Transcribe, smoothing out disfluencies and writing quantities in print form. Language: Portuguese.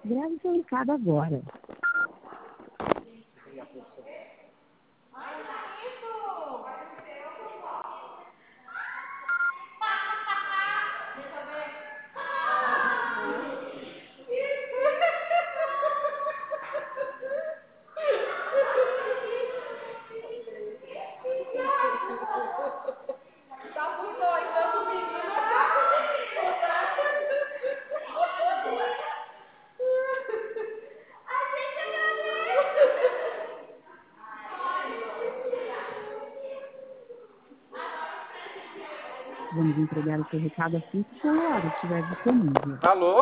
Grave seu recado agora. Vamos entregar o seu recado assim que a hora estiver disponível. Alô?